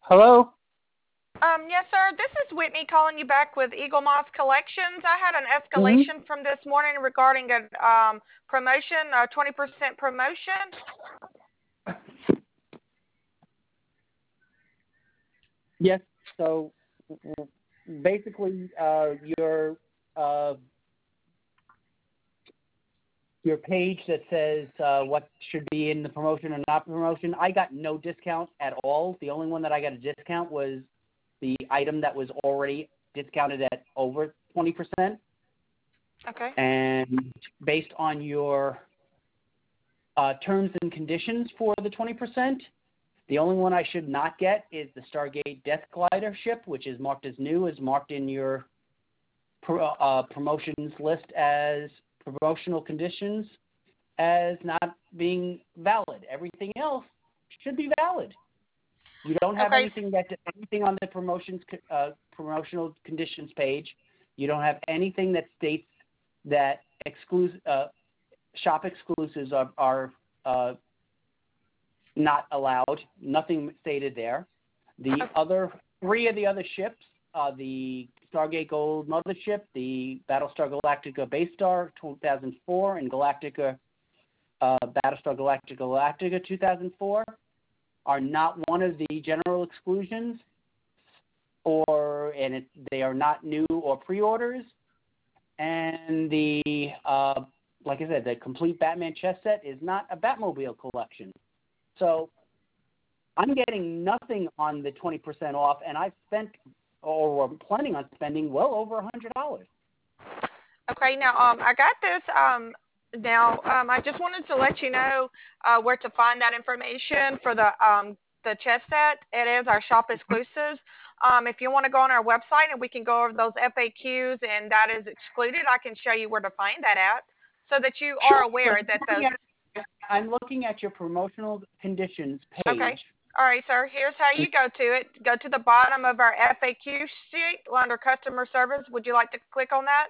Hello? Yes, sir. This is Whitney calling you back with Eagle Moss Collections. I had an Hmm. escalation from this morning regarding a promotion, a 20% promotion. Yes. So basically, uh, your page that says what should be in the promotion or not promotion, I got no discount at all. The only one that I got a discount was the item that was already discounted at over 20%. Okay. And based on your terms and conditions for the 20%, the only one I should not get is the Stargate Death Glider ship, which is marked as new, is marked in your promotions list as promotional conditions as not being valid. Everything else should be valid. You don't have Okay. anything on the promotional conditions page. You don't have anything that states that shop exclusives are not allowed. Nothing stated there. The other three of the other ships, the Stargate Gold Mothership, the Battlestar Galactica Base Star 2004, and Galactica Battlestar Galactica 2004, are not one of the general exclusions, they are not new or pre-orders. And like I said, the complete Batman chess set is not a Batmobile collection. So I'm getting nothing on the 20% off, and I've spent, or I'm planning on spending, well over $100. Okay. Now, I got this. I just wanted to let you know where to find that information for the chess set. It is our shop exclusives. If you want to go on our website and we can go over those FAQs and that is excluded, I can show you where to find that at so that you are Sure, but aware that those. I'm looking at your promotional conditions Okay. page. All right, sir. Here's how you go to it. Go to the bottom of our FAQ sheet under customer service. Would you like to click on that?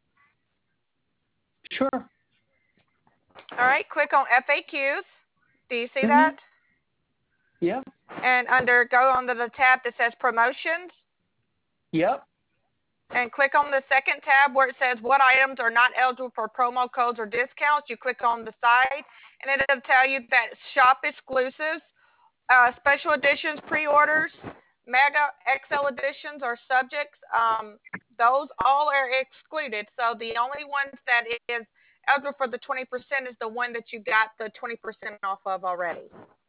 Sure. All right. Click on FAQs. Do you see Mm-hmm. that? Yep. And under go under the tab that says promotions Yep. and click on the second tab where it says what items are not eligible for promo codes or discounts. You click on the side and it'll tell you that shop exclusives, special editions, pre-orders, mega XL editions or subjects, those all are excluded. So the only ones that is eligible for the 20% is the one that you got the 20% off of already.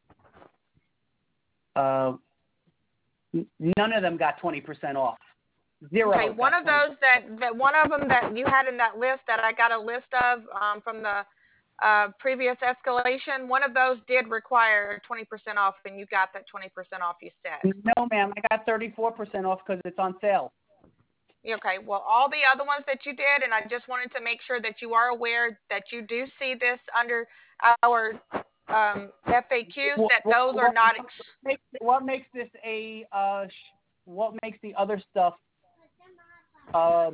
Uh, None of them got 20% off. Okay, Zero one got of 20%. those that one of them that you had in that list that I got a list of from the previous escalation, one of those did require 20% off, and you got that 20% off. You said. No, ma'am, I got 34% off because it's on sale. Okay, well, all the other ones that you did, and I just wanted to make sure that you are aware that you do see this under our FAQs What, that what, those are what, not. what makes this what makes the other stuff, uh,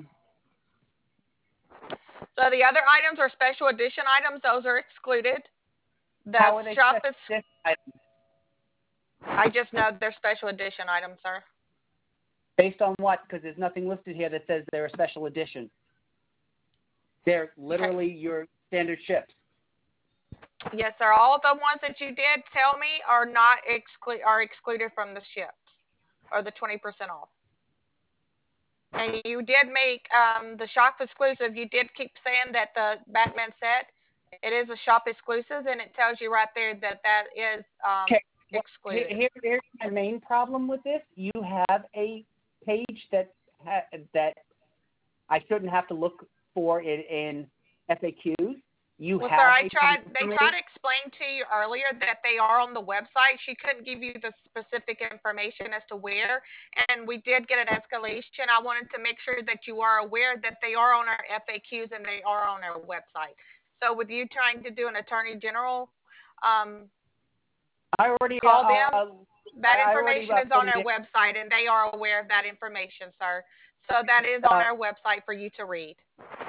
So the other items are special edition items; those are excluded. The how are they shop special is. items? I just know they're special edition items, sir. Based on what? Because there's nothing listed here that says they're a special edition. They're Okay. literally your standard ships. Yes, sir. All the ones that you did tell me are not excluded from the ships or the 20% off. And you did make the shop exclusive. You did keep saying that the Batman set it is a shop exclusive, and it tells you right there that that is Okay, excluded. here's my main problem with this. You have a page that I shouldn't have to look for it in FAQs. You Well, sir, have a they tried to explain to you earlier that they are on the website. She couldn't give you the specific information as to where, and we did get an escalation. I wanted to make sure that you are aware that they are on our FAQs and they are on our website. So, with you trying to do an attorney general, um, I already call them. That I already information is put on it our in. website, and they are aware of that information, sir. So that is on Uh, our website for you to read.